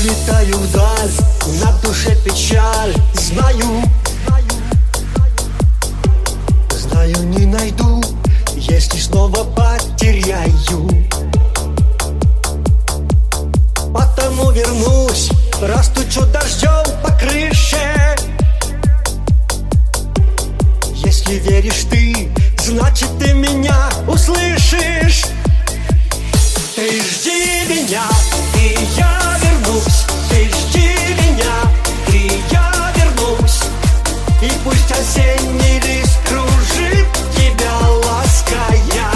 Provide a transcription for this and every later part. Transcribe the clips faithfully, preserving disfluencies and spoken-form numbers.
улетаю вдаль, на душе печаль. Знаю, знаю, не найду, если снова потеряю. Потому вернусь, растучу дождем по крыше. Если веришь ты, значит ты меня услышишь. Ты жди меня, и я вернусь. Ты жди меня, и я вернусь. И пусть осенний лист кружит тебя, лаская.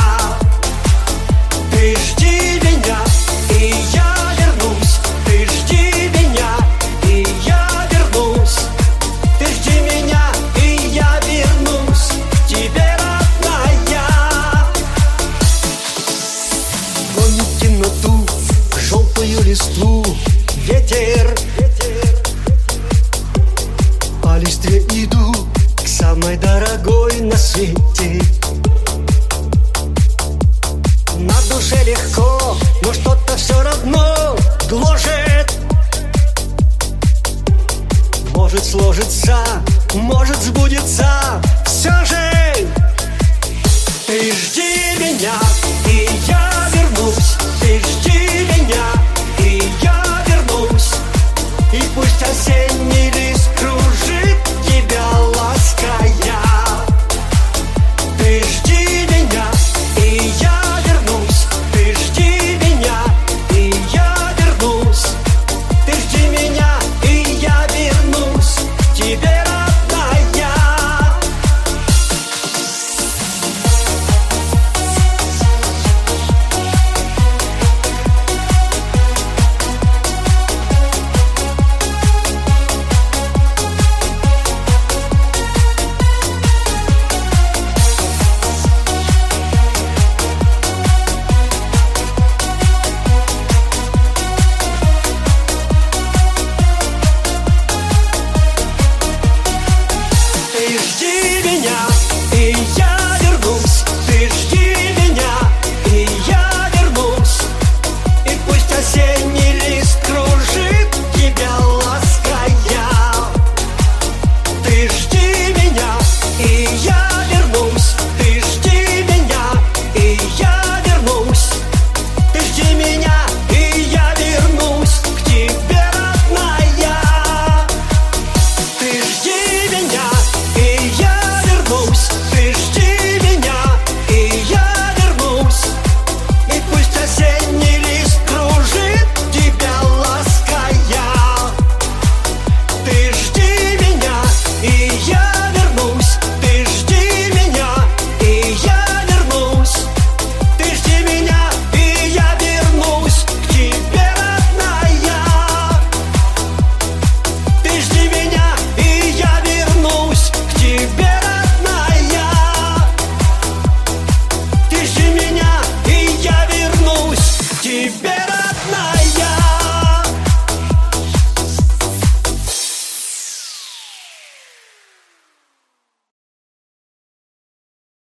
Ты жди меня, и я вернусь. Ты жди меня, и я вернусь. Ты жди меня, и я вернусь к тебе, родная. Гонит темноту, желтую листву, ветер. По листве иду к самой дорогой на свете. На душе легко, но что-то все равно гложет. Может сложится, может сбудется. Все же ты жди меня.